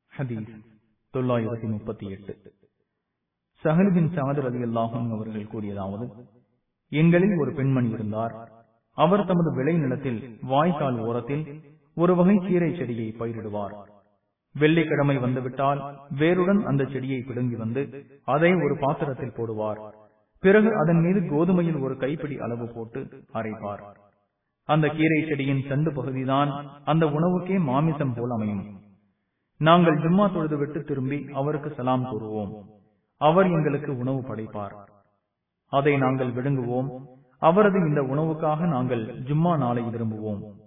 ஹதீஸ் 938. ஸஹல் பின் சஅத் ரலியல்லாஹு அன்ஹு அவர்கள் கூறியதாவது, எங்களில் ஒரு பெண்மணி இருந்தார். அவர் தமது விளை நிலத்தில் வாய்க்கால் ஓரத்தில் ஒரு வகை கீரை செடியை பயிரிடுவார். வெள்ளிக்கிழமை வந்துவிட்டால் வேருடன் அந்த செடியை பிடுங்கி வந்து அதை ஒரு பாத்திரத்தில் போடுவார். பிறகு அதன் மீது கோதுமையில் ஒரு கைப்பிடி அளவு போட்டு அரைப்பார். அந்த கீரை செடியின் தண்டு பகுதிதான் அந்த உணவுக்கே மாமிசம் போல் அமையும். நாங்கள் ஜும்மா தொழுதுவிட்டு திரும்பி அவருக்கு சலாம் கூறுவோம். அவர் எங்களுக்கு உணவு படைப்பார். அதை நாங்கள் விழுங்குவோம். அவரது இந்த உணவுக்காக நாங்கள் ஜும்மா நாளை விரும்புவோம்.